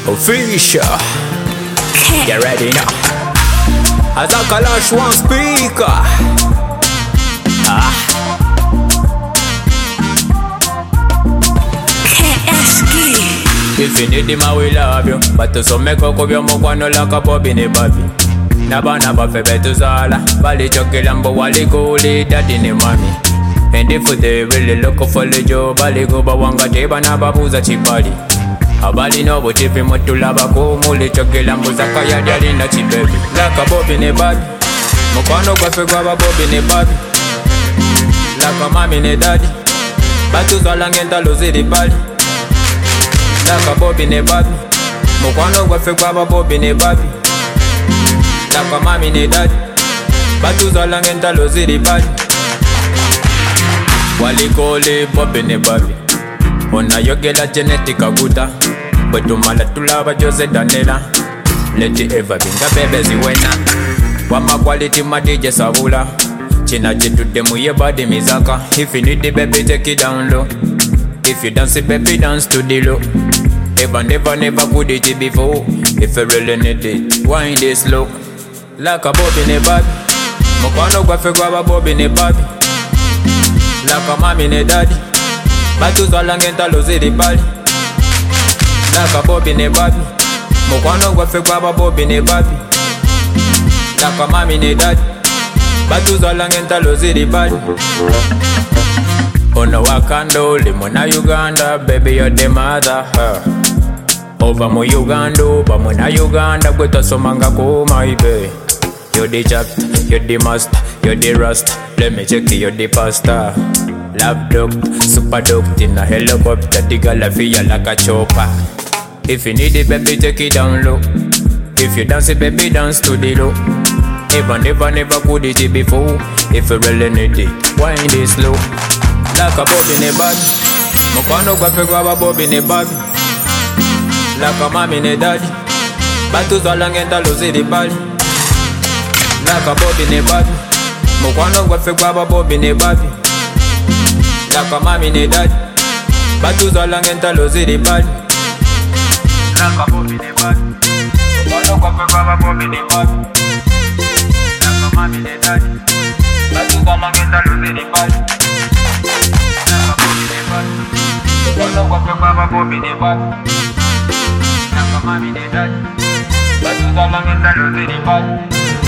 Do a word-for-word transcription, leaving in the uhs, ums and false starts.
Official. Get ready now. As a Kalash one speaker. Ah. K S G. If you need him, I will love you. But to some make up your mokwano like a pop in a baby. Nabana bafe betu zala. Bali choki lambo wali guli daddy ni mami. And if they really look for the job, bali go bawanga teba na babuza chibali. Abali no botifi mutula bako muli choki lambo zaka ya daddy na chibebi. Like a bobi ne baby. Mokwano bafe gwa bobi ne baby. Like a mami ne daddy. Batu zala ngenta lozidi bali. Like a bobi ne baby. Mokwano bafe gwa bobi ne baby. Like a mami ne daddy. Batu zala ngenta lozidi bali. Wali kole bobi ne baby. Ona yogela genetica guta. Betu mala tulaba Jose Danela. Let it ever be the baby ziwena. Wama quality ma D J Savula. China jitu demu ye body mizaka. If you need the baby take it down low. If you dance it baby dance to the low. Ever never never could it before. If you really need it wind it slow. Like a bobi ne baby. Mokwano gwafe gwa bobi ne baby. Like a mami ne daddy. Batu zala ngenta lozidi bali. Like a bobi ne baby. Mokwano gwafe gwa bobi ne baby. Like a mami ne daddy. Batu zala ngenta lozidi bali. Ono wakando limo na Uganda. Baby you're the mother huh. Over mo Uganda, over mo na Uganda. Gweta somanga ko my baby. You're the chapter, you're the master, you're the rust. Let me check you, you're the pastor. Love doctor, super doctor in a helicopter. Digga la fia like a chopper. If you need it, baby, take it down low. If you dance it, baby, dance to the low. Never, never, never could it before. If you really need it, wind it slow. Like a bobi ne baby. Mokwano gwafe gwa bobi ne baby. Like a mami ne daddy. Batu zala ngenta lozidi bali. Like a bobi ne baby. Mokwano gwafe gwa bobi ne baby. Like a mami ne daddy. Batu zala ngenta lozidi bali. Like a bobi ne baby. Mokwano gwafe gwa bobi ne baby. Like a mami ne daddy. Batu zala ngenta lozidi bali. Like a bobi ne baby. Mokwano gwafe gwa bobi ne baby. Like a mami ne daddy. Batu zala ngenta lozidi bali.